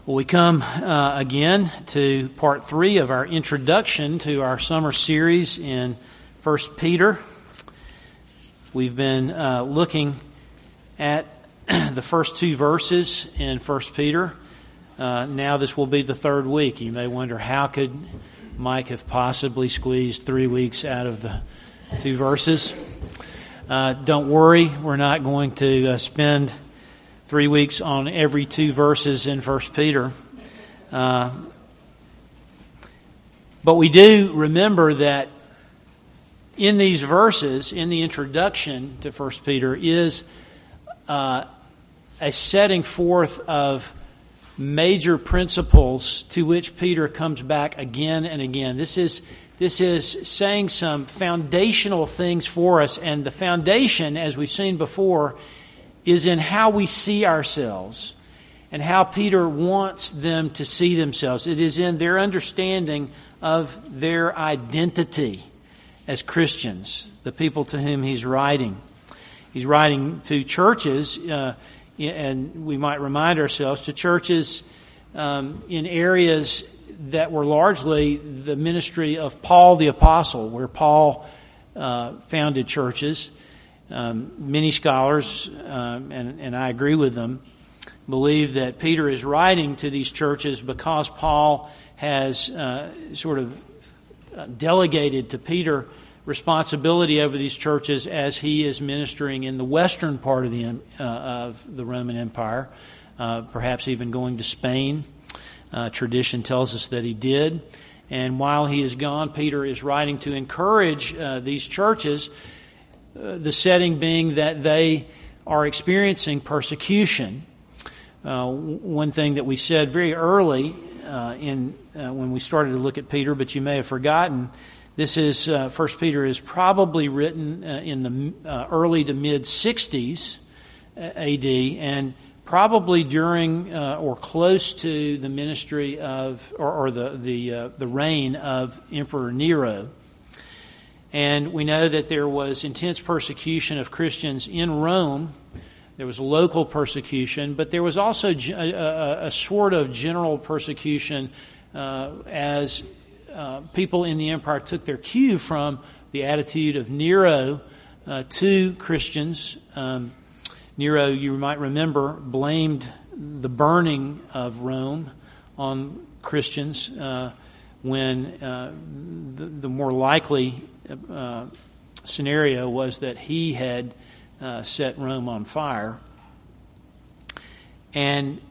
Well, we come again to part 3 of our introduction to our summer series in 1 Peter. We've been looking at the first 2 verses in 1 Peter. Now this will be the 3rd week. You may wonder, how could Mike have possibly squeezed 3 weeks out of the 2 verses? Don't worry, we're not going to spend 3 weeks on every 2 verses in 1 Peter. But we do remember that in these verses, in the introduction to 1 Peter, is a setting forth of major principles to which Peter comes back again and again. This is saying some foundational things for us, and the foundation, as we've seen before, is in how we see ourselves and how Peter wants them to see themselves. It is in their understanding of their identity as Christians, the people to whom he's writing. He's writing to churches, and we might remind ourselves, to churches in areas that were largely the ministry of Paul the Apostle, where Paul founded churches. Many scholars, and I agree with them, believe that Peter is writing to these churches because Paul has sort of delegated to Peter responsibility over these churches as he is ministering in the western part of the Roman Empire, perhaps even going to Spain. Tradition tells us that he did. And while he is gone, Peter is writing to encourage these churches, the setting being that they are experiencing persecution. One thing that we said very early when we started to look at Peter, but you may have forgotten, this is 1 Peter is probably written in the early to mid 60s A.D. and probably during or close to the ministry of or the reign of Emperor Nero. And we know that there was intense persecution of Christians in Rome. There was local persecution, but there was also a sort of general persecution as people in the empire took their cue from the attitude of Nero to Christians. Nero, you might remember, blamed the burning of Rome on Christians when the more likely scenario was that he had set Rome on fire. And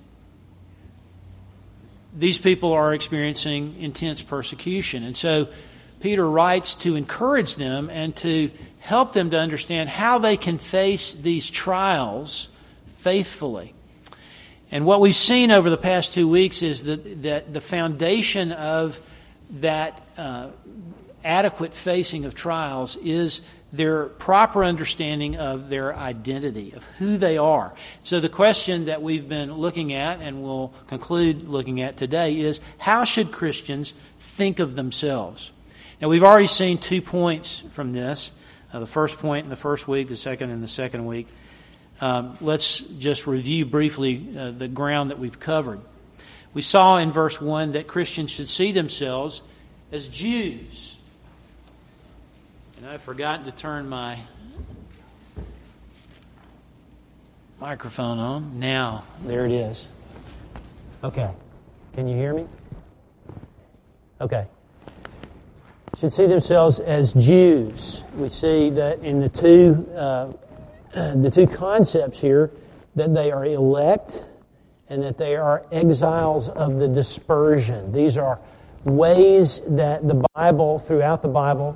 these people are experiencing intense persecution. And so Peter writes to encourage them and to help them to understand how they can face these trials faithfully. And what we've seen over the past 2 weeks is that the foundation of that adequate facing of trials is their proper understanding of their identity, of who they are. So the question that we've been looking at and will conclude looking at today is, how should Christians think of themselves? Now, we've already seen 2 points from this. The first point in the first week, the second in the second week. Let's just review briefly the ground that we've covered. We saw in verse 1 that Christians should see themselves as Jews. And I've forgotten to turn my microphone on. Now, there it is. Okay. Can you hear me? Okay. Should see themselves as Jews. We see that in the two concepts here, that they are elect and that they are exiles of the dispersion. These are ways that the Bible, throughout the Bible,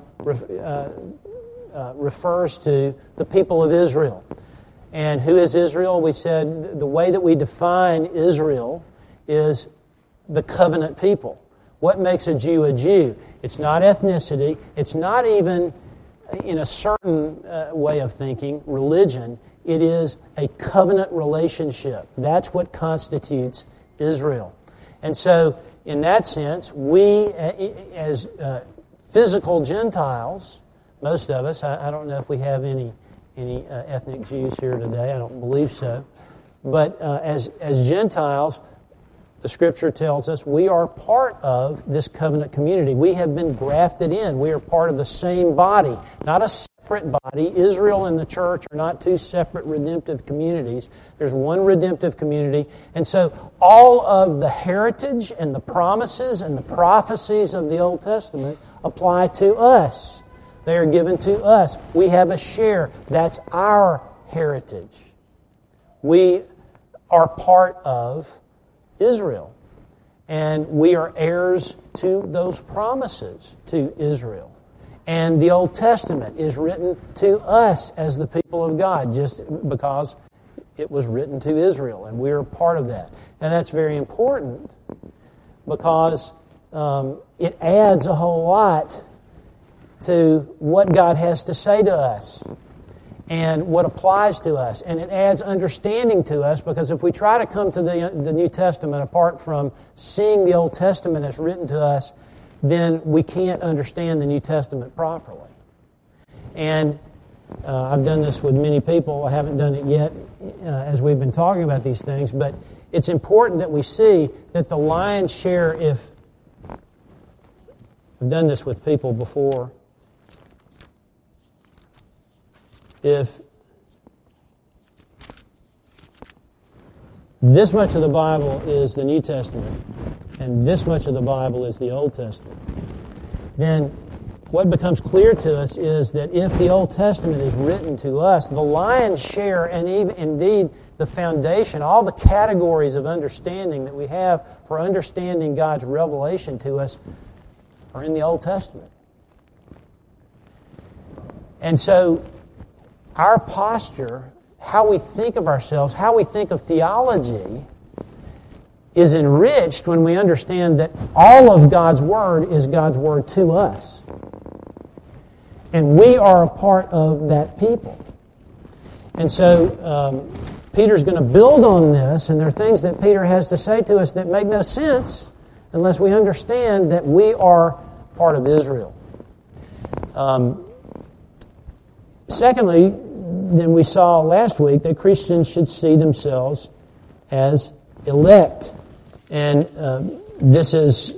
refers to the people of Israel. And who is Israel? We said the way that we define Israel is the covenant people. What makes a Jew a Jew? It's not ethnicity. It's not even, in a certain way of thinking, religion. It is a covenant relationship. That's what constitutes Israel. And so, in that sense, we, as physical Gentiles, most of us, I don't know if we have any ethnic Jews here today. I don't believe so. But as Gentiles, the Scripture tells us we are part of this covenant community. We have been grafted in. We are part of the same body, not a separate body. Israel and the church are not two separate redemptive communities. There's one redemptive community. And so all of the heritage and the promises and the prophecies of the Old Testament apply to us. They are given to us. We have a share. That's our heritage. We are part of Israel. And we are heirs to those promises to Israel. And the Old Testament is written to us as the people of God, just because it was written to Israel, and we are part of that. And that's very important because it adds a whole lot to what God has to say to us and what applies to us. And it adds understanding to us, because if we try to come to the New Testament apart from seeing the Old Testament as written to us, then we can't understand the New Testament properly. And I've done this with many people. I haven't done it yet as we've been talking about these things, but it's important that we see that the lion's share, if I've done this with people before, if this much of the Bible is the New Testament and this much of the Bible is the Old Testament, then what becomes clear to us is that if the Old Testament is written to us, the lion's share, and even indeed the foundation, all the categories of understanding that we have for understanding God's revelation to us are in the Old Testament. And so our posture, how we think of ourselves, how we think of theology, is enriched when we understand that all of God's Word is God's Word to us. And we are a part of that people. And so Peter's going to build on this, and there are things that Peter has to say to us that make no sense unless we understand that we are part of Israel. Secondly, then we saw last week that Christians should see themselves as elect. And this is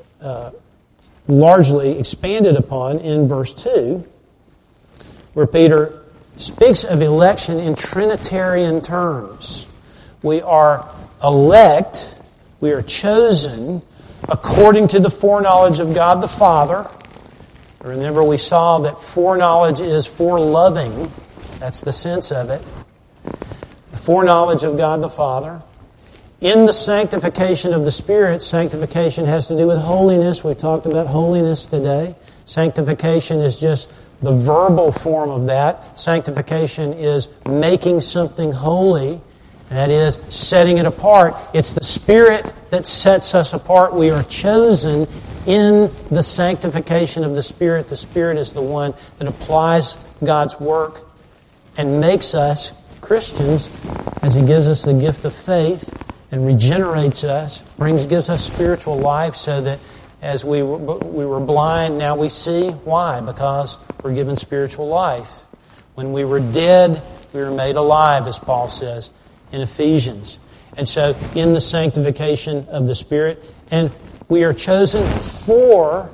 largely expanded upon in verse 2, where Peter speaks of election in Trinitarian terms. We are elect, we are chosen according to the foreknowledge of God the Father. Remember, we saw that foreknowledge is foreloving. That's the sense of it. The foreknowledge of God the Father. In the sanctification of the Spirit, sanctification has to do with holiness. We've talked about holiness today. Sanctification is just the verbal form of that. Sanctification is making something holy. That is, setting it apart. It's the Spirit that sets us apart. We are chosen in the sanctification of the Spirit. The Spirit is the one that applies God's work and makes us Christians as He gives us the gift of faith and regenerates us, gives us spiritual life, so that as we were blind, now we see. Why? Because we're given spiritual life. When we were dead, we were made alive, as Paul says in Ephesians. And so, in the sanctification of the Spirit, and we are chosen for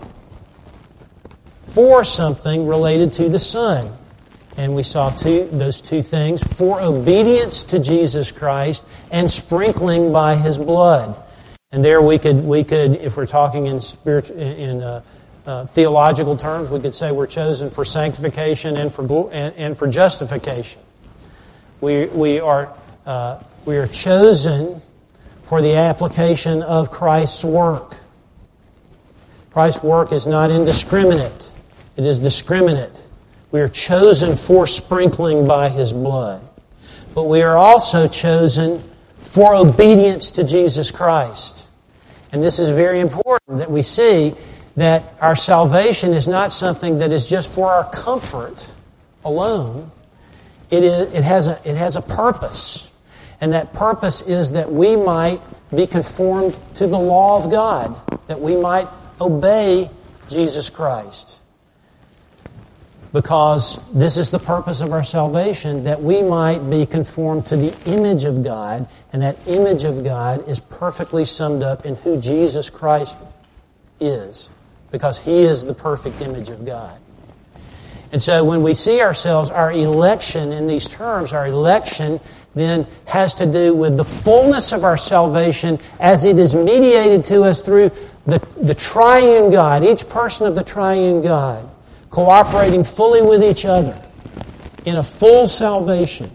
something related to the Son. And we saw those two things: for obedience to Jesus Christ and sprinkling by His blood. And there we could, if we're talking in theological terms, we could say we're chosen for sanctification and for justification. We are chosen for the application of Christ's work. Christ's work is not indiscriminate; it is discriminate. We are chosen for sprinkling by His blood. But we are also chosen for obedience to Jesus Christ. And this is very important, that we see that our salvation is not something that is just for our comfort alone. It has a purpose. And that purpose is that we might be conformed to the law of God, that we might obey Jesus Christ. because this is the purpose of our salvation, that we might be conformed to the image of God, and that image of God is perfectly summed up in who Jesus Christ is, because He is the perfect image of God. And so when we see ourselves, our election in these terms, our election then has to do with the fullness of our salvation as it is mediated to us through the triune God, each person of the triune God, cooperating fully with each other in a full salvation.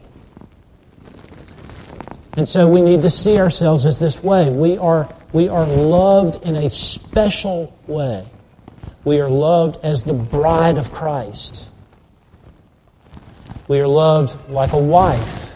And so we need to see ourselves as this way. We are loved in a special way. We are loved as the bride of Christ. We are loved like a wife.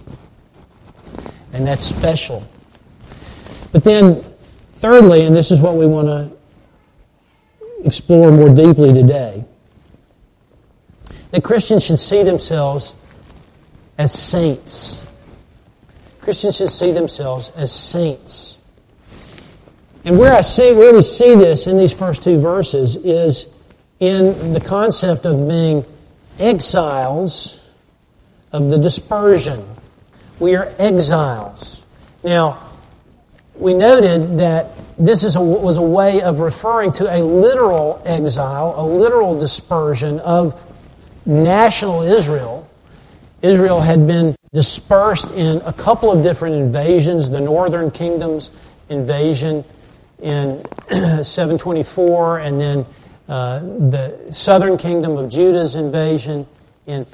And that's special. But then, thirdly, and this is what we want to explore more deeply today, that Christians should see themselves as saints. Christians should see themselves as saints. And where we see this in these first two verses is in the concept of being exiles of the dispersion. We are exiles. Now, we noted that this was a way of referring to a literal exile, a literal dispersion of national Israel. Israel had been dispersed in a couple of different invasions, the northern kingdom's invasion in 724, and then the southern kingdom of Judah's invasion in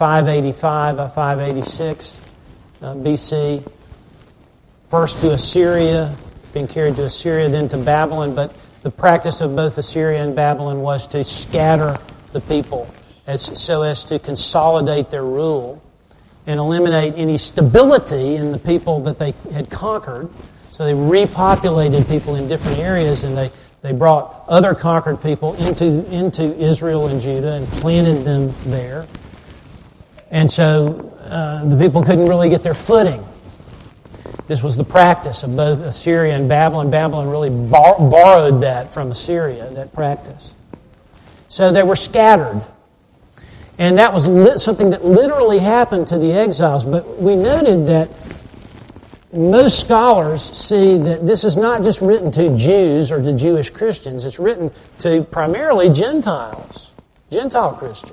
586 BC. First to Assyria, being carried to Assyria, then to Babylon. But the practice of both Assyria and Babylon was to scatter the people so as to consolidate their rule and eliminate any stability in the people that they had conquered. So they repopulated people in different areas, and they brought other conquered people into Israel and Judah and planted them there. And so the people couldn't really get their footing. This was the practice of both Assyria and Babylon. Babylon really borrowed that from Assyria, that practice. So they were scattered. And that was something that literally happened to the exiles. But we noted that most scholars see that this is not just written to Jews or to Jewish Christians. It's written to primarily Gentiles, Gentile Christians.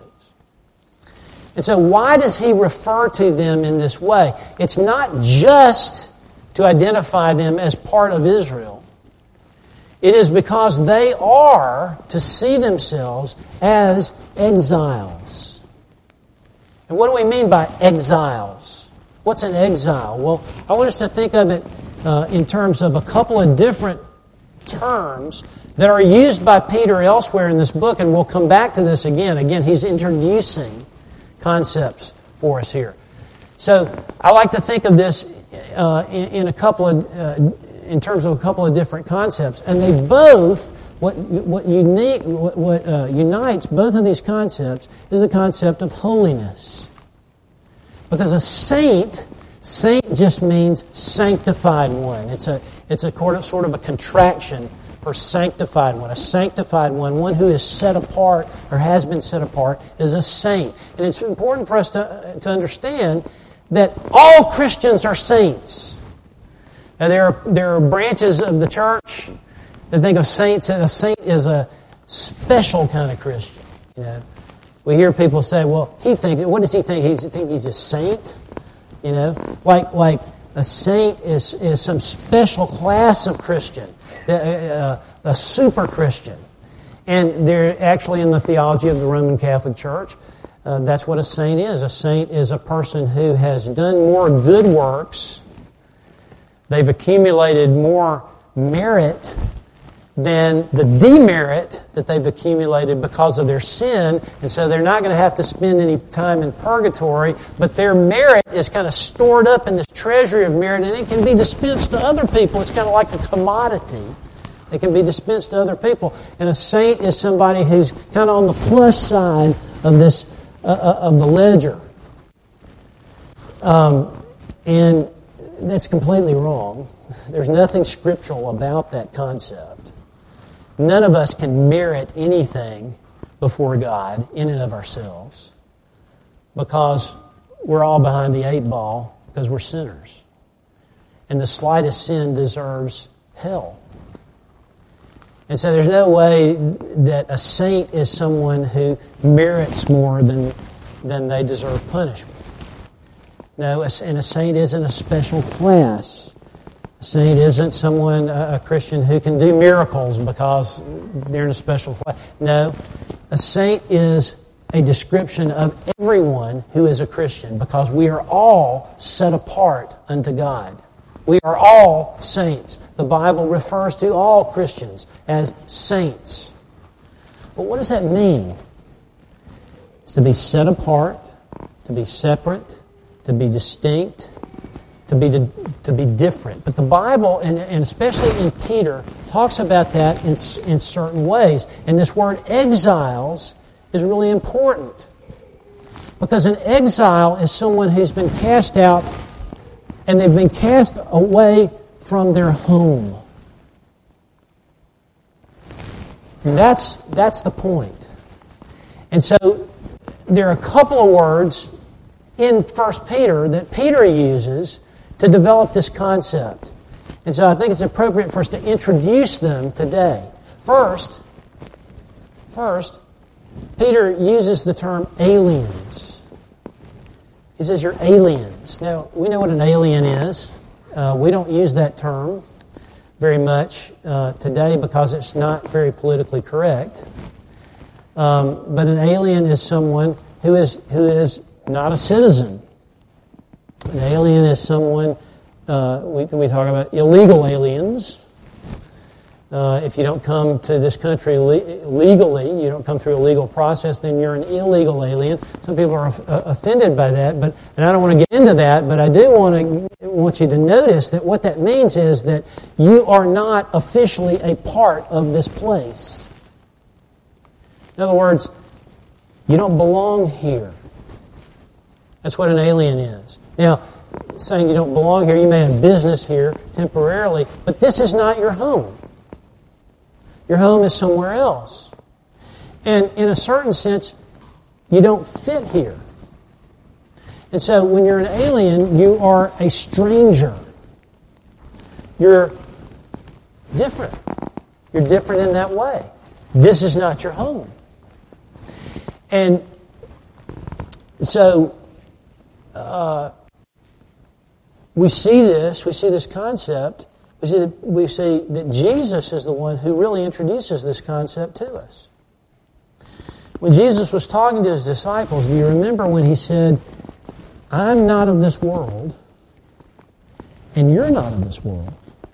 And so why does he refer to them in this way? It's not just to identify them as part of Israel. It is because they are to see themselves as exiles. And what do we mean by exiles? What's an exile? Well, I want us to think of it in terms of a couple of different terms that are used by Peter elsewhere in this book, and we'll come back to this again. Again, he's introducing concepts for us here. So I like to think of this in terms of a couple of different concepts, and they both what unites both of these concepts is the concept of holiness. Because a saint just means sanctified one. It's a sort of a contraction for sanctified one. A sanctified one who is set apart or has been set apart, is a saint. And it's important for us to understand that all Christians are saints. Now there are branches of the church that think of saints, and a saint is a special kind of Christian. You know, we hear people say, "Well, what does he think? He's a saint?" You know, like a saint is some special class of Christian, a super Christian, and they're actually in the theology of the Roman Catholic Church. That's what a saint is. A saint is a person who has done more good works. They've accumulated more merit than the demerit that they've accumulated because of their sin, and so they're not going to have to spend any time in purgatory, but their merit is kind of stored up in this treasury of merit, and it can be dispensed to other people. It's kind of like a commodity. It can be dispensed to other people. And a saint is somebody who's kind of on the plus side of this, of the ledger. And that's completely wrong. There's nothing scriptural about that concept. None of us can merit anything before God in and of ourselves, because we're all behind the 8 ball because we're sinners. And the slightest sin deserves hell. And so there's no way that a saint is someone who merits more than they deserve punishment. No, and a saint isn't a special class. A saint isn't someone, a Christian, who can do miracles because they're in a special class. No, a saint is a description of everyone who is a Christian, because we are all set apart unto God. We are all saints. The Bible refers to all Christians as saints. But what does that mean? It's to be set apart, to be separate, to be distinct, to be different. But the Bible, and especially in Peter, talks about that in certain ways. And this word exiles is really important, because an exile is someone who's been cast out, and they've been cast away from their home. And that's the point. And so there are a couple of words in 1 Peter that Peter uses to develop this concept. And so I think it's appropriate for us to introduce them today. First, Peter uses the term aliens. He says, you're aliens. Now, we know what an alien is. We don't use that term very much today because it's not very politically correct. But an alien is someone who is not a citizen. An alien is someone, we talk about illegal aliens. If you don't come to this country legally, you don't come through a legal process, then you're an illegal alien. Some people are offended by that, and I don't want to get into that, but I do want you to notice that what that means is that you are not officially a part of this place. In other words, you don't belong here. That's what an alien is. Now, saying you don't belong here, you may have business here temporarily, but this is not your home. Your home is somewhere else. And in a certain sense, you don't fit here. And so when you're an alien, you are a stranger. You're different. You're different in that way. This is not your home. And so we see this concept. We see that Jesus is the one who really introduces this concept to us. When Jesus was talking to His disciples, do you remember when He said, I'm not of this world, and you're not of this world?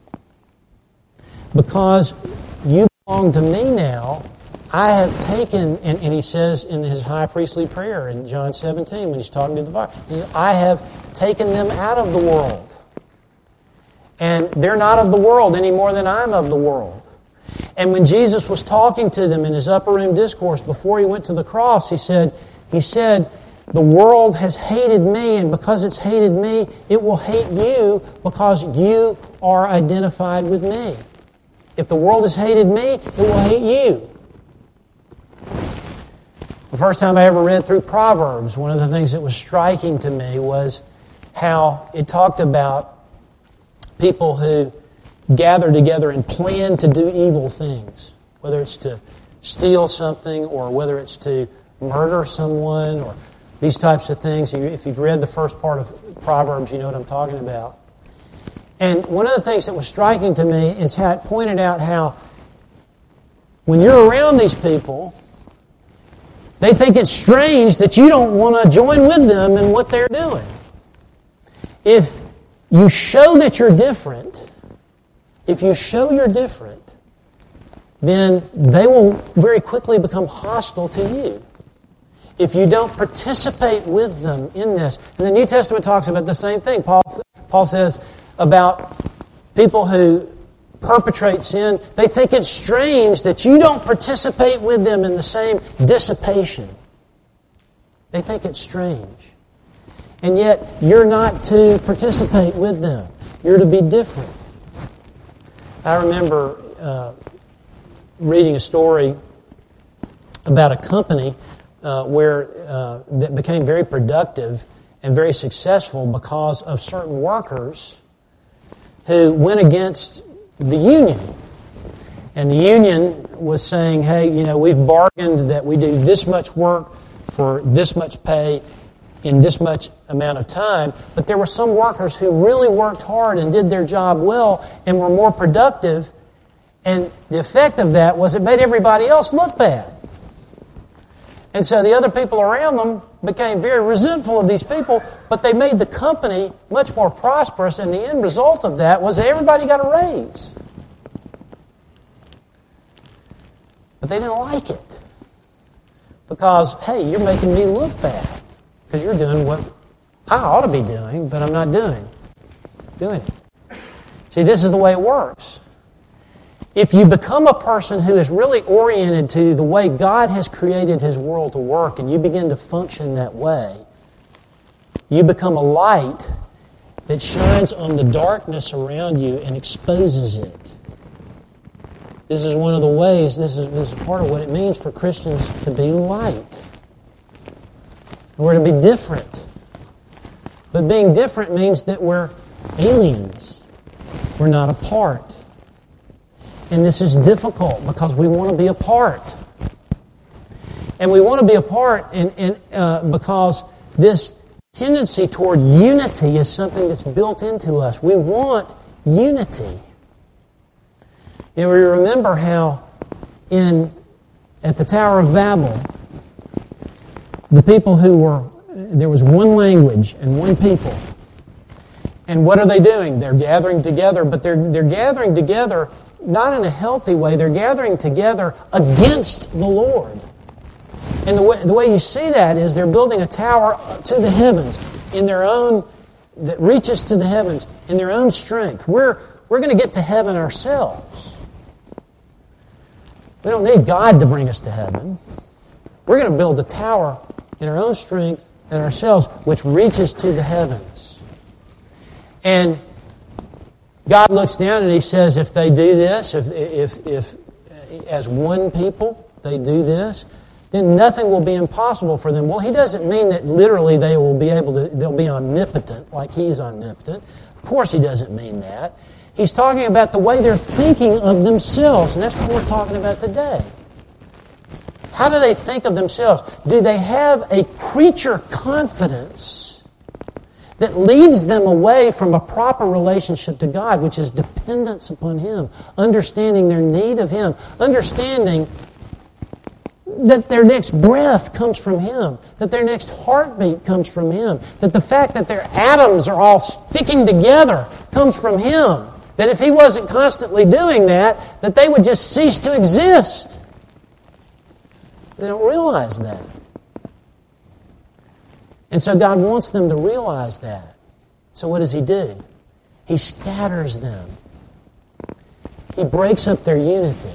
Because you belong to me now, I have taken, and He says in His high priestly prayer in John 17, when He's talking to the Father, He says, I have taken them out of the world. And they're not of the world any more than I'm of the world. And when Jesus was talking to them in His upper room discourse before He went to the cross, He said, the world has hated me, and because it's hated me, it will hate you because you are identified with me. If the world has hated me, it will hate you. The first time I ever read through Proverbs, one of the things that was striking to me was how it talked about people who gather together and plan to do evil things, whether it's to steal something or whether it's to murder someone or these types of things. If you've read the first part of Proverbs, you know what I'm talking about. And one of the things that was striking to me is how it pointed out how when you're around these people, they think it's strange that you don't want to join with them in what they're doing. If you show that you're different, then they will very quickly become hostile to you. If you don't participate with them in this. And the New Testament talks about the same thing. Paul says about people who perpetrate sin, they think it's strange that you don't participate with them in the same dissipation. They think it's strange. And yet, you're not to participate with them. You're to be different. I remember reading a story about a company that became very productive and very successful because of certain workers who went against the union. And the union was saying, hey, we've bargained that we do this much work for this much pay in this much amount of time. But there were some workers who really worked hard and did their job well and were more productive. And the effect of that was it made everybody else look bad. And so the other people around them became very resentful of these people, but they made the company much more prosperous, and the end result of that was that everybody got a raise. But they didn't like it. Because, hey, you're making me look bad. Because you're doing what I ought to be doing, but I'm not doing it. See, this is the way it works. If you become a person who is really oriented to the way God has created His world to work, and you begin to function that way, you become a light that shines on the darkness around you and exposes it. This is one of the ways, this is part of what it means for Christians to be light. We're to be different. But being different means that we're aliens. We're not a part. And this is difficult because we want to be a part. And we want to be a part because this tendency toward unity is something that's built into us. We want unity. We remember how at the Tower of Babel, the people there was one language and one people. And what are they doing? They're gathering together, but they're gathering together not in a healthy way. They're gathering together against the Lord. And the way you see that is they're building a tower to the heavens that reaches to the heavens in their own strength. We're going to get to heaven ourselves. We don't need God to bring us to heaven. We're going to build a tower in our own strength and ourselves, which reaches to the heavens. And God looks down and He says, if they do this, if as one people they do this, then nothing will be impossible for them. Well, He doesn't mean that literally they'll be omnipotent like He's omnipotent. Of course He doesn't mean that. He's talking about the way they're thinking of themselves, and that's what we're talking about today. How do they think of themselves? Do they have a creature confidence that leads them away from a proper relationship to God, which is dependence upon Him, understanding their need of Him, understanding that their next breath comes from Him, that their next heartbeat comes from Him, that the fact that their atoms are all sticking together comes from Him, that if He wasn't constantly doing that they would just cease to exist. They don't realize that. And so God wants them to realize that. So what does He do? He scatters them. He breaks up their unity.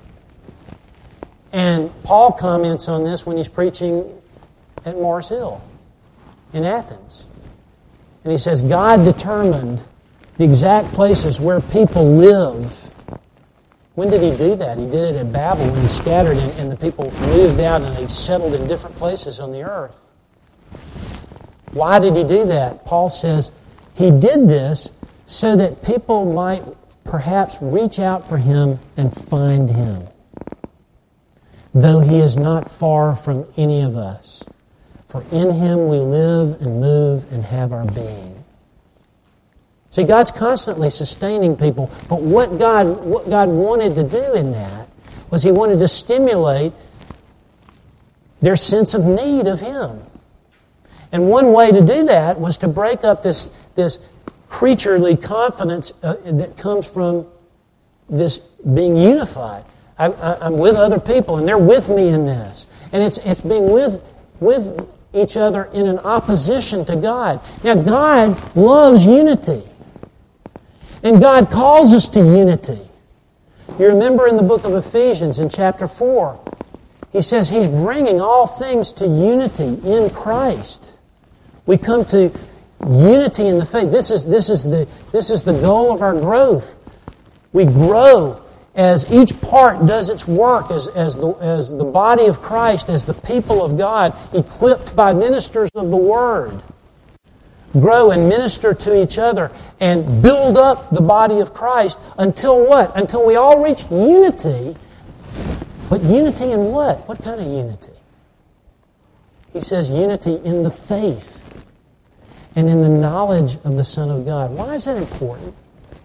And Paul comments on this when he's preaching at Mars Hill in Athens. And he says, God determined the exact places where people live. When did He do that? He did it at Babel when He scattered and the people moved out and they settled in different places on the earth. Why did He do that? Paul says He did this so that people might perhaps reach out for Him and find Him, though He is not far from any of us. For in Him we live and move and have our being. See, God's constantly sustaining people, but what God wanted to do in that was He wanted to stimulate their sense of need of Him. And one way to do that was to break up this creaturely confidence that comes from this being unified. I'm with other people, and they're with me in this. And it's being with each other in an opposition to God. Now, God loves unity. And God calls us to unity. You remember in the book of Ephesians in chapter 4, He says He's bringing all things to unity in Christ. We come to unity in the faith. This is the goal of our growth. We grow as each part does its work, as the body of Christ, as the people of God, equipped by ministers of the Word, grow and minister to each other and build up the body of Christ until what? Until we all reach unity. But unity in what? What kind of unity? He says unity in the faith and in the knowledge of the Son of God. Why is that important?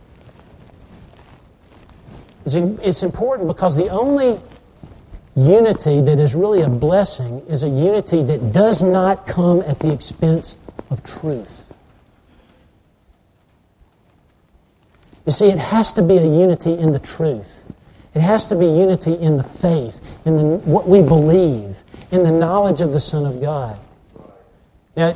It's important because the only unity that is really a blessing is a unity that does not come at the expense of truth. You see, it has to be a unity in the truth. It has to be unity in the faith, in what we believe, in the knowledge of the Son of God. Now,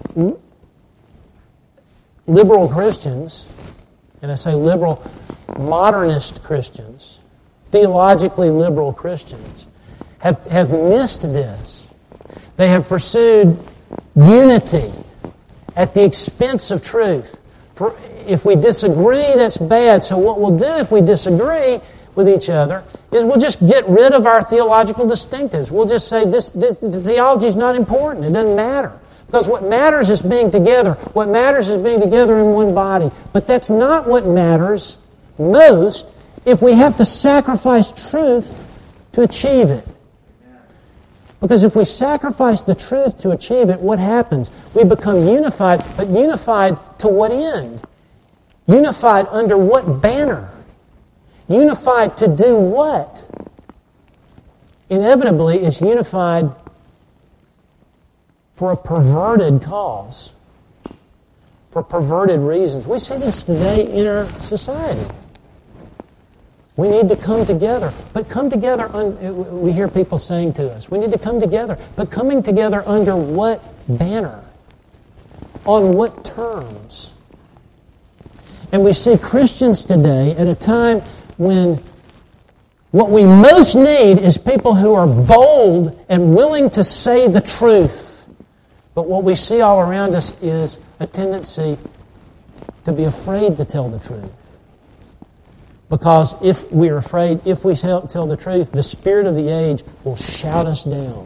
liberal Christians, and I say liberal, modernist Christians, theologically liberal Christians, have missed this. They have pursued unity at the expense of truth. For if we disagree, that's bad. So what we'll do if we disagree with each other is we'll just get rid of our theological distinctives. We'll just say the theology is not important. It doesn't matter. Because what matters is being together. What matters is being together in one body. But that's not what matters most if we have to sacrifice truth to achieve it. Because if we sacrifice the truth to achieve it, what happens? We become unified, but unified to what end? Unified under what banner? Unified to do what? Inevitably, it's unified for a perverted cause, for perverted reasons. We see this today in our society. We need to come together, but come together, we hear people saying to us, we need to come together, but coming together under what banner? On what terms? And we see Christians today at a time when what we most need is people who are bold and willing to say the truth. But what we see all around us is a tendency to be afraid to tell the truth. Because if we're afraid, if we tell the truth, the spirit of the age will shout us down.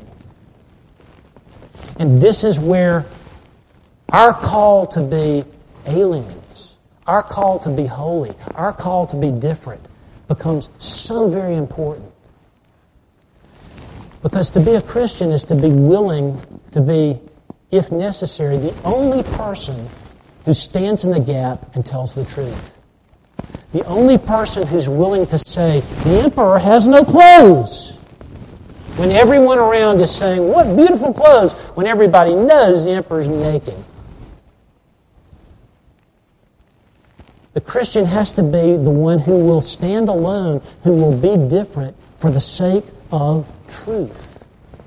And this is where our call to be aliens, our call to be holy, our call to be different becomes so very important. Because to be a Christian is to be willing to be, if necessary, the only person who stands in the gap and tells the truth. The only person who's willing to say, the emperor has no clothes. When everyone around is saying, what beautiful clothes, when everybody knows the emperor's naked. The Christian has to be the one who will stand alone, who will be different for the sake of truth.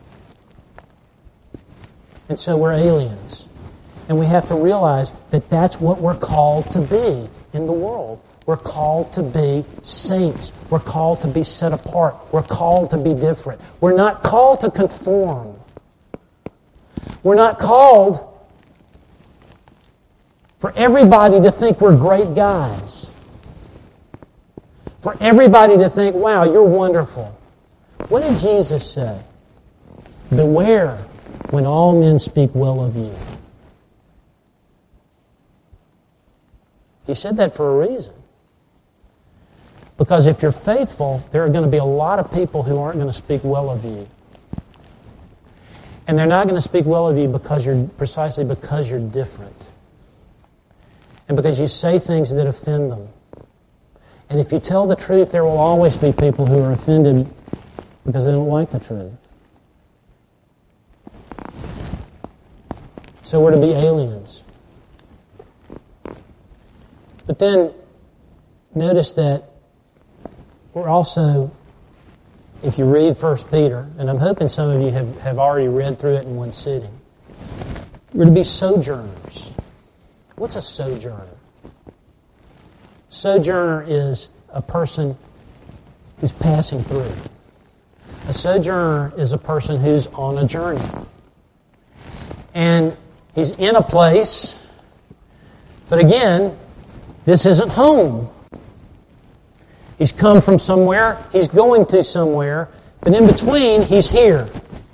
And so we're aliens. And we have to realize that that's what we're called to be in the world. We're called to be saints. We're called to be set apart. We're called to be different. We're not called to conform. We're not called for everybody to think we're great guys. For everybody to think, wow, you're wonderful. What did Jesus say? Beware when all men speak well of you. He said that for a reason. Because if you're faithful, there are going to be a lot of people who aren't going to speak well of you. And they're not going to speak well of you precisely because you're different. And because you say things that offend them. And if you tell the truth, there will always be people who are offended because they don't like the truth. So we're to be aliens. But then, notice that we're also, if you read 1 Peter, and I'm hoping some of you have already read through it in one sitting, we're to be sojourners. What's a sojourner? Sojourner is a person who's passing through. A sojourner is a person who's on a journey. And he's in a place, but again, this isn't home. He's come from somewhere. He's going to somewhere. But in between, He's here.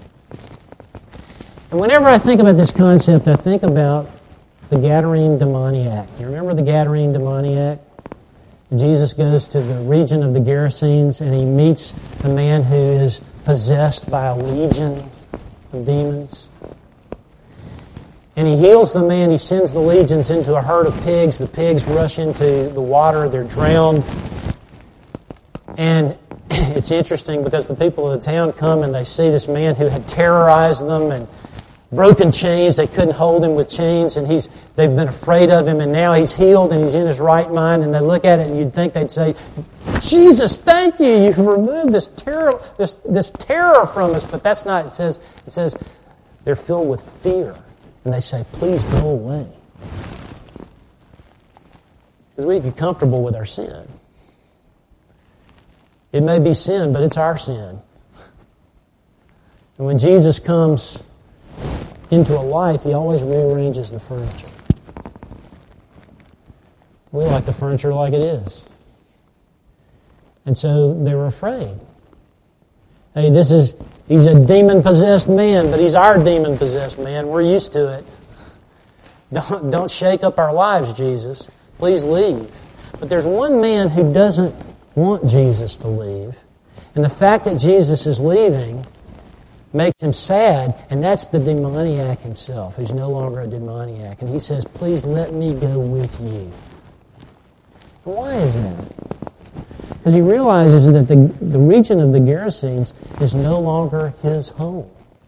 And whenever I think about this concept, I think about the Gadarene demoniac. You remember the Gadarene demoniac? Jesus goes to the region of the Gerasenes and he meets a man who is possessed by a legion of demons. And he heals the man. He sends the legions into a herd of pigs. The pigs rush into the water. They're drowned. And it's interesting because the people of the town come and they see this man who had terrorized them and broken chains. They couldn't hold him with chains, and they've been afraid of him, and now he's healed and he's in his right mind, and they look at it and you'd think they'd say, Jesus, thank you, you've removed this terror from us. But that's not, it says they're filled with fear, and they say, please go away. Because we get comfortable with our sin. It may be sin, but it's our sin. And when Jesus comes into a life, He always rearranges the furniture. We like the furniture like it is. And so they were afraid. Hey, he's a demon-possessed man, but he's our demon-possessed man. We're used to it. Don't shake up our lives, Jesus. Please leave. But there's one man who doesn't want Jesus to leave. And the fact that Jesus is leaving makes him sad, and that's the demoniac himself, who's no longer a demoniac. And he says, please let me go with you. And why is that? Because he realizes that the region of the Gerasenes is no longer his home.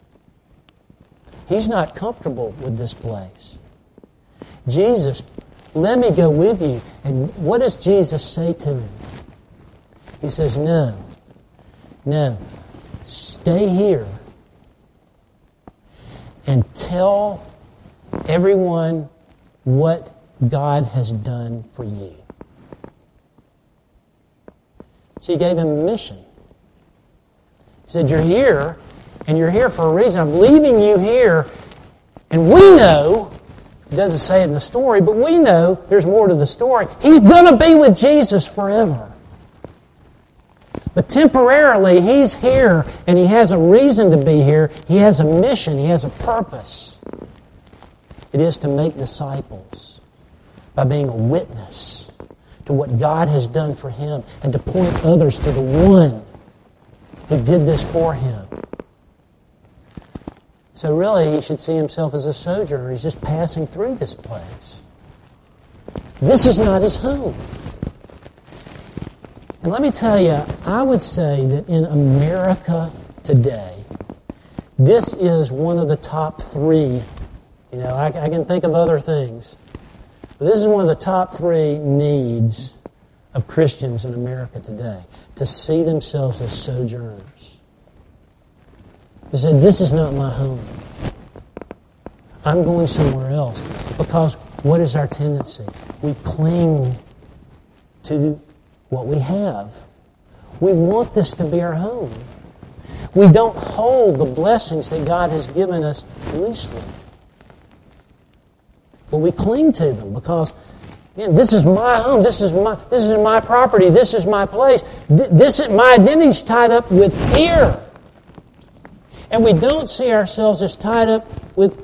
He's not comfortable with this place. Jesus, let me go with you. And what does Jesus say to him? He says, no, stay here and tell everyone what God has done for you. So He gave him a mission. He said, you're here, and you're here for a reason. I'm leaving you here, and we know, it doesn't say it in the story, but we know there's more to the story. He's going to be with Jesus forever. But temporarily, He's here, and He has a reason to be here. He has a mission. He has a purpose. It is to make disciples by being a witness to what God has done for Him and to point others to the one who did this for Him. So really, he should see himself as a sojourner. He's just passing through this place. This is not his home. And let me tell you, I would say that in America today, this is one of the top 3. You know, I can think of other things. But this is one of the top 3 needs of Christians in America today, to see themselves as sojourners. He said, this is not my home. I'm going somewhere else. Because what is our tendency? We cling to what we have. We want this to be our home. We don't hold the blessings that God has given us loosely. But we cling to them because, man, this is my home. This is my property. This is my place. My identity is tied up with here. And we don't see ourselves as tied up with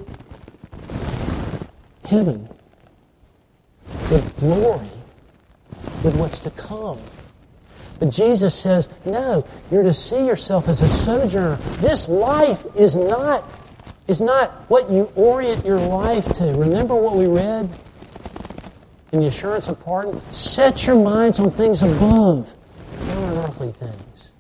heaven, with glory, with what's to come. But Jesus says, no, you're to see yourself as a sojourner. This life is not what you orient your life to. Remember what we read in the assurance of pardon? Set your minds on things above, not on earthly things.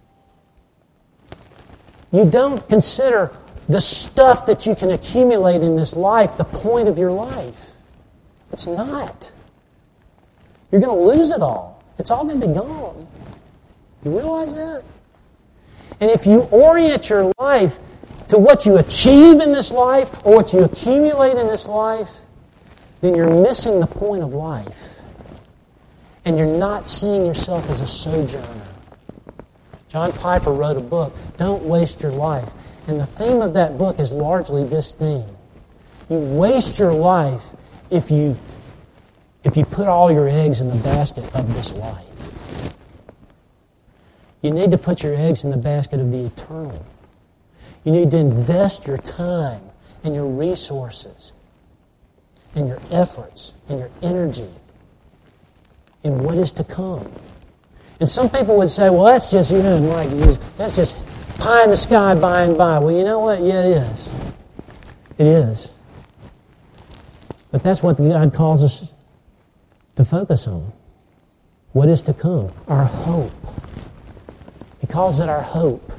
You don't consider the stuff that you can accumulate in this life the point of your life. It's not. You're going to lose it all. It's all going to be gone. You realize that? And if you orient your life to what you achieve in this life or what you accumulate in this life, then you're missing the point of life. And you're not seeing yourself as a sojourner. John Piper wrote a book, Don't Waste Your Life. And the theme of that book is largely this theme. You waste your life if you put all your eggs in the basket of this life. You need to put your eggs in the basket of the eternal. You need to invest your time and your resources and your efforts and your energy in what is to come. And some people would say, well, that's just, that's just pie in the sky by and by. Well, you know what? Yeah, it is. It is. But that's what God calls us to focus on. What is to come? Our hope. He calls it our hope.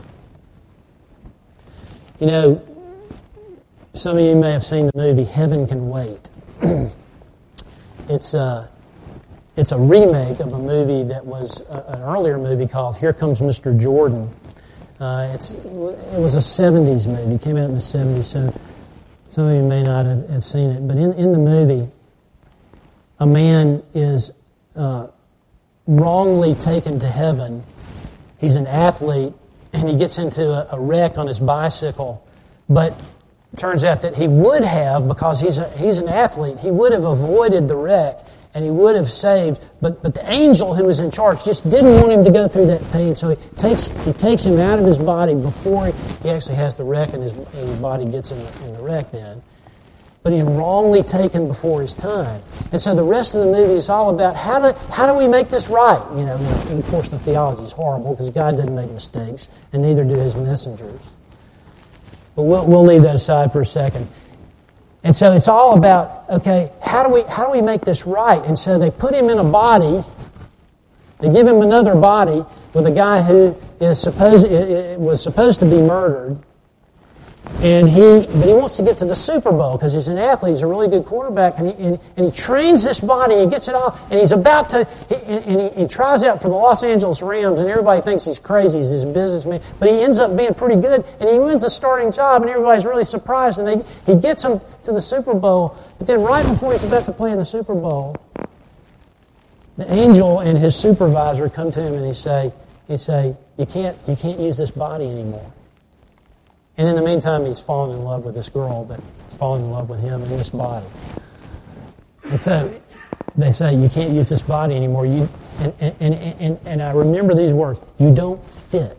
You know, some of you may have seen the movie Heaven Can Wait. It's a remake of a movie that was an earlier movie called Here Comes Mr. Jordan. It was a 70s movie. It came out in the 70s, so some of you may not have seen it. But in the movie, a man is wrongly taken to heaven. He's an athlete, and he gets into a wreck on his bicycle. But it turns out that he would have, because he's an athlete, he would have avoided the wreck, and he would have saved. But the angel who was in charge just didn't want him to go through that pain, so he takes him out of his body before he actually has the wreck, and his body gets in the wreck then. But he's wrongly taken before his time. And so the rest of the movie is all about how do we make this right? You know, and of course the theology is horrible because God doesn't make mistakes, and neither do His messengers. But we'll leave that aside for a second. And so it's all about, okay, how do we make this right? And so they put him in a body. They give him another body with a guy who was supposed to be murdered. But he wants to get to the Super Bowl because he's an athlete. He's a really good quarterback, and he trains this body. And he gets it all, and he's about to. He tries out for the Los Angeles Rams, and everybody thinks he's crazy. He's this businessman, but he ends up being pretty good, and he wins a starting job, and everybody's really surprised. And he gets him to the Super Bowl, but then right before he's about to play in the Super Bowl, the angel and his supervisor come to him, and he say, you can't use this body anymore. And in the meantime, he's fallen in love with this girl that's falling in love with him in this body. And so they say, you can't use this body anymore. And I remember these words, you don't fit.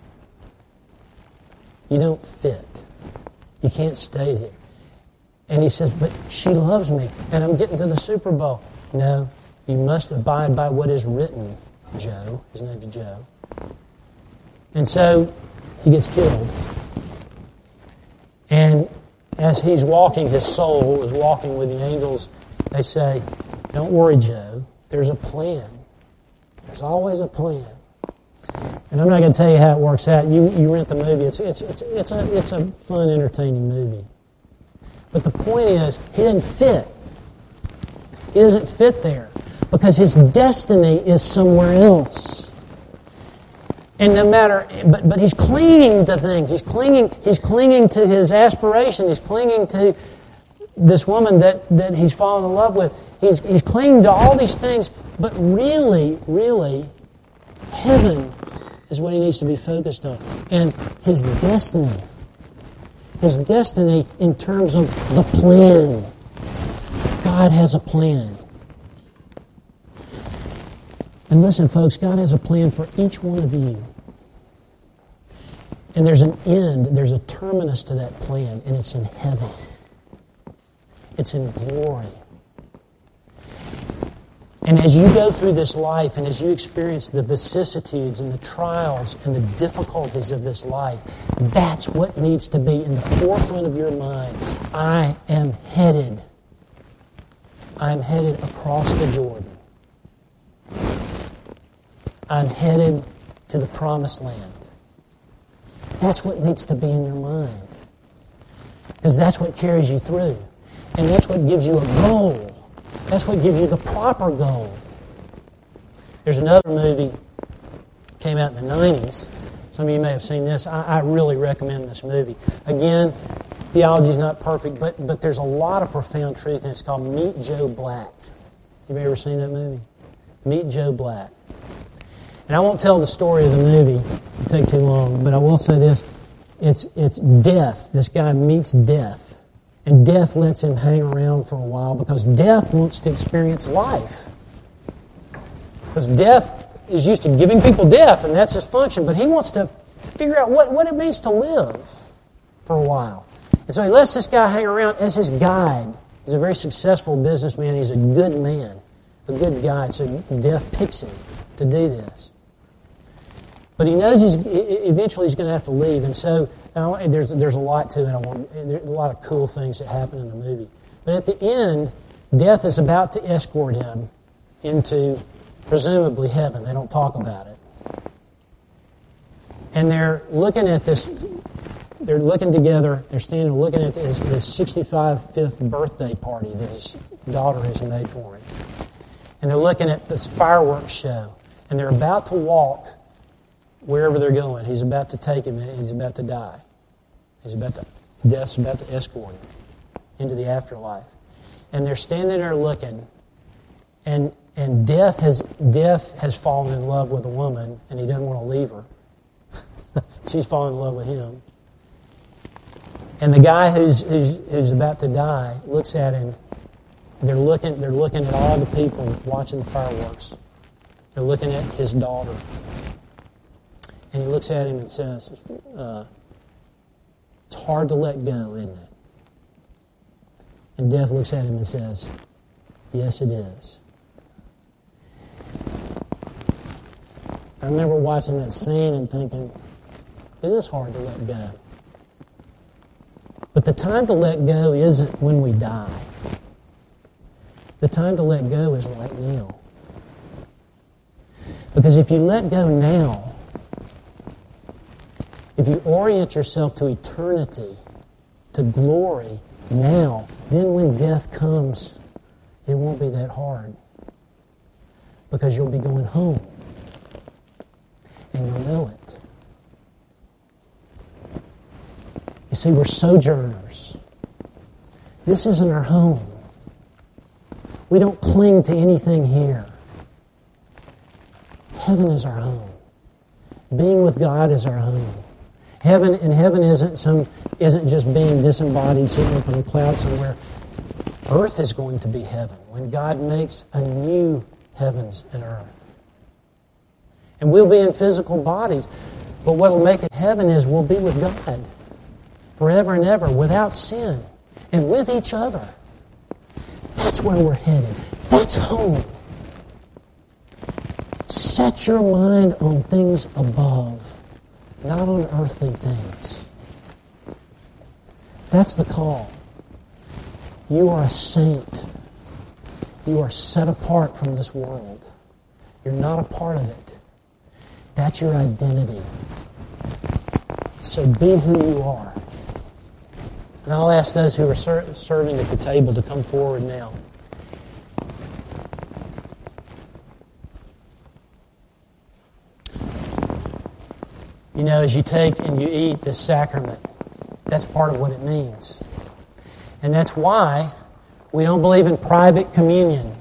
You don't fit. You can't stay there. And he says, but she loves me, and I'm getting to the Super Bowl. No, you must abide by what is written, Joe. His name's Joe. And so he gets killed. And as he's walking, his soul is walking with the angels. They say, don't worry, Joe. There's a plan. There's always a plan. And I'm not going to tell you how it works out. You rent the movie. It's a fun, entertaining movie. But the point is, he doesn't fit. He doesn't fit there because his destiny is somewhere else. And no matter, but he's clinging to things. He's clinging to his aspiration. He's clinging to this woman that he's fallen in love with. He's clinging to all these things. But really, heaven is what he needs to be focused on. And his destiny in terms of the plan. God has a plan. And listen, folks, God has a plan for each one of you. And there's an end, there's a terminus to that plan, and it's in heaven. It's in glory. And as you go through this life, and as you experience the vicissitudes and the trials and the difficulties of this life, that's what needs to be in the forefront of your mind. I'm headed across the Jordan. I'm headed to the promised land. That's what needs to be in your mind. Because that's what carries you through. And that's what gives you a goal. That's what gives you the proper goal. There's another movie came out in the 90s. Some of you may have seen this. I really recommend this movie. Again, theology is not perfect, but there's a lot of profound truth, and it's called Meet Joe Black. You ever seen that movie? Meet Joe Black. And I won't tell the story of the movie. It'll take too long. But I will say this. It's death. This guy meets death. And death lets him hang around for a while because death wants to experience life. Because death is used to giving people death, and that's his function, but he wants to figure out what it means to live for a while. And so he lets this guy hang around as his guide. He's a very successful businessman. He's a good man, a good guide. So death picks him to do this. But he knows eventually he's going to have to leave. And so there's a lot to it. There's a lot of cool things that happen in the movie. But at the end, death is about to escort him into presumably heaven. They don't talk about it. And they're looking at this. They're looking together. They're standing looking at his 65th birthday party that his daughter has made for him. And they're looking at this fireworks show. And they're about to walk wherever they're going. He's about to take him. He's about to die. Death's about to escort him into the afterlife. And they're standing there looking. And death has fallen in love with a woman, and he doesn't want to leave her. She's fallen in love with him. And the guy who's about to die looks at him. They're looking at all the people watching the fireworks. They're looking at his daughter. And he looks at him and says, it's hard to let go, isn't it? And death looks at him and says, yes, it is. I remember watching that scene and thinking, it is hard to let go. But the time to let go isn't when we die. The time to let go is right now. Because if you let go now, if you orient yourself to eternity, to glory now, then when death comes, it won't be that hard. Because you'll be going home. And you'll know it. You see, we're sojourners. This isn't our home. We don't cling to anything here. Heaven is our home. Being with God is our home. Heaven isn't just being disembodied, sitting up in a cloud somewhere. Earth is going to be heaven when God makes a new heavens and earth. And we'll be in physical bodies. But what will make it heaven is we'll be with God forever and ever, without sin, and with each other. That's where we're headed. That's home. Set your mind on things above, not on earthly things. That's the call. You are a saint. You are set apart from this world. You're not a part of it. That's your identity. So be who you are. And I'll ask those who are serving at the table to come forward now. You know, as you take and you eat this sacrament, that's part of what it means. And that's why we don't believe in private communion.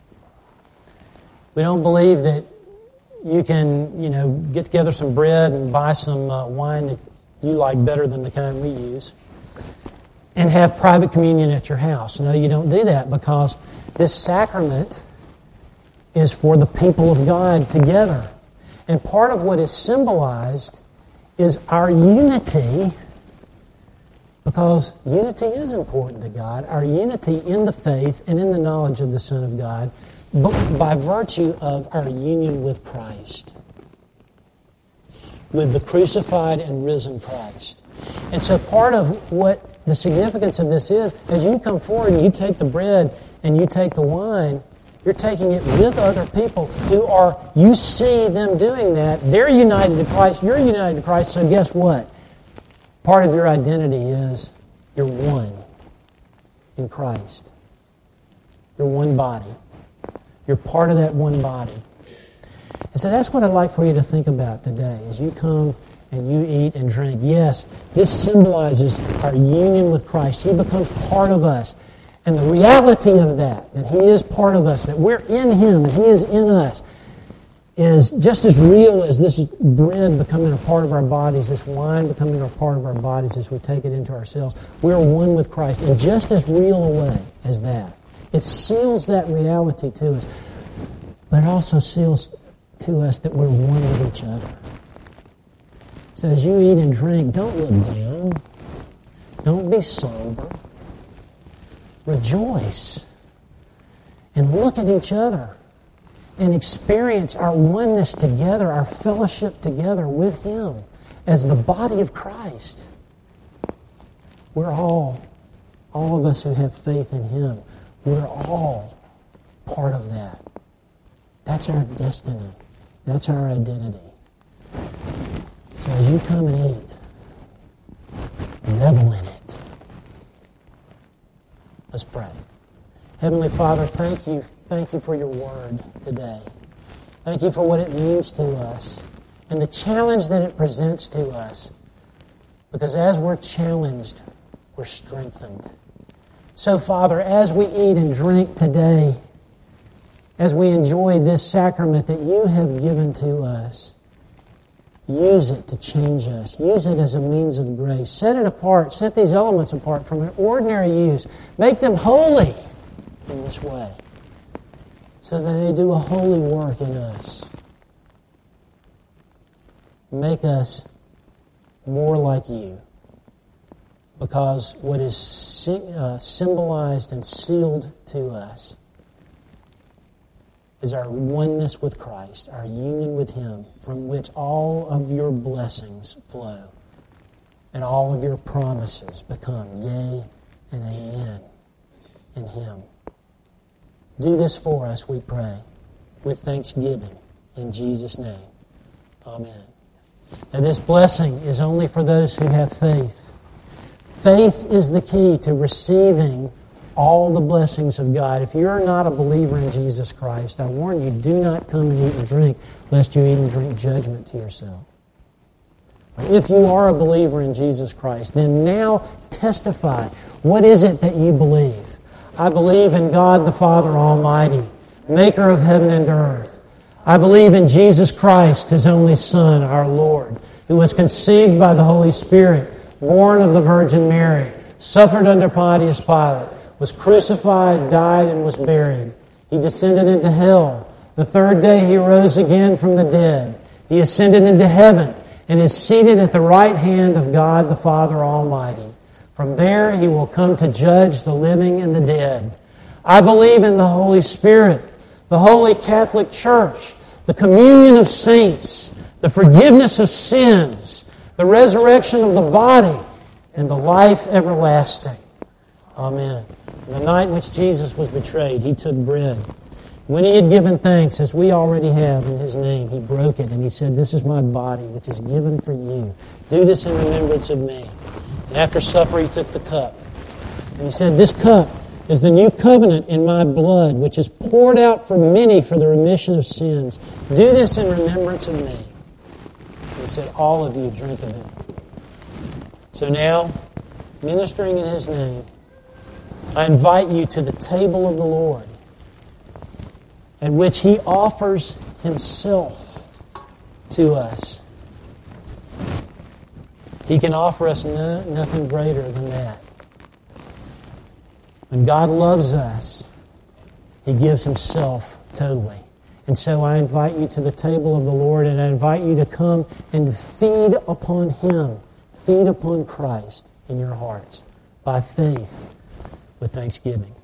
We don't believe that you can, get together some bread and buy some wine that you like better than the kind we use and have private communion at your house. No, you don't do that, because this sacrament is for the people of God together. And part of what is symbolized is our unity, because unity is important to God, our unity in the faith and in the knowledge of the Son of God, by virtue of our union with Christ, with the crucified and risen Christ. And so part of what the significance of this is, as you come forward and you take the bread and you take the wine, you're taking it with other people you see them doing that. They're united to Christ, you're united to Christ, so guess what? Part of your identity is you're one in Christ. You're one body. You're part of that one body. And so that's what I'd like for you to think about today as you come and you eat and drink. Yes, this symbolizes our union with Christ. He becomes part of us. And the reality of that He is part of us, that we're in Him and He is in us, is just as real as this bread becoming a part of our bodies, this wine becoming a part of our bodies as we take it into ourselves. We're one with Christ in just as real a way as that. It seals that reality to us, but it also to us that we're one with each other. So as you eat and drink, don't look down. Don't be somber. Rejoice. And look at each other. And experience our oneness together, our fellowship together with Him as the body of Christ. We're all of us who have faith in Him, we're all part of that. That's our destiny. That's our identity. So as you come and eat, revel in it. Let's pray. Heavenly Father, thank you for your word today. Thank you for what it means to us and the challenge that it presents to us. Because as we're challenged, we're strengthened. So, Father, as we eat and drink today, as we enjoy this sacrament that you have given to us, use it to change us. Use it as a means of grace. Set it apart. Set these elements apart from an ordinary use. Make them holy in this way, so that they do a holy work in us. Make us more like you. Because what is symbolized and sealed to us is our oneness with Christ, our union with Him, from which all of your blessings flow and all of your promises become yea and amen in Him. Do this for us, we pray, with thanksgiving in Jesus' name. Amen. Now this blessing is only for those who have faith. Faith is the key to receiving all the blessings of God. If you're not a believer in Jesus Christ, I warn you, do not come and eat and drink, lest you eat and drink judgment to yourself. If you are a believer in Jesus Christ, then now testify. What is it that you believe? I believe in God the Father Almighty, maker of heaven and earth. I believe in Jesus Christ, His only Son, our Lord, who was conceived by the Holy Spirit, born of the Virgin Mary, suffered under Pontius Pilate, was crucified, died, and was buried. He descended into hell. The third day He rose again from the dead. He ascended into heaven and is seated at the right hand of God the Father Almighty. From there He will come to judge the living and the dead. I believe in the Holy Spirit, the Holy Catholic Church, the communion of saints, the forgiveness of sins, the resurrection of the body, and the life everlasting. Amen. The night in which Jesus was betrayed, He took bread. When He had given thanks, as we already have in His name, He broke it and He said, "This is my body, which is given for you. Do this in remembrance of me." And after supper, He took the cup. And He said, "This cup is the new covenant in my blood, which is poured out for many for the remission of sins. Do this in remembrance of me." And He said, "All of you drink of it." So now, ministering in His name, I invite you to the table of the Lord, at which He offers Himself to us. He can offer us nothing greater than that. When God loves us, He gives Himself totally. And so I invite you to the table of the Lord, and I invite you to come and feed upon Him, feed upon Christ in your hearts by faith with thanksgiving.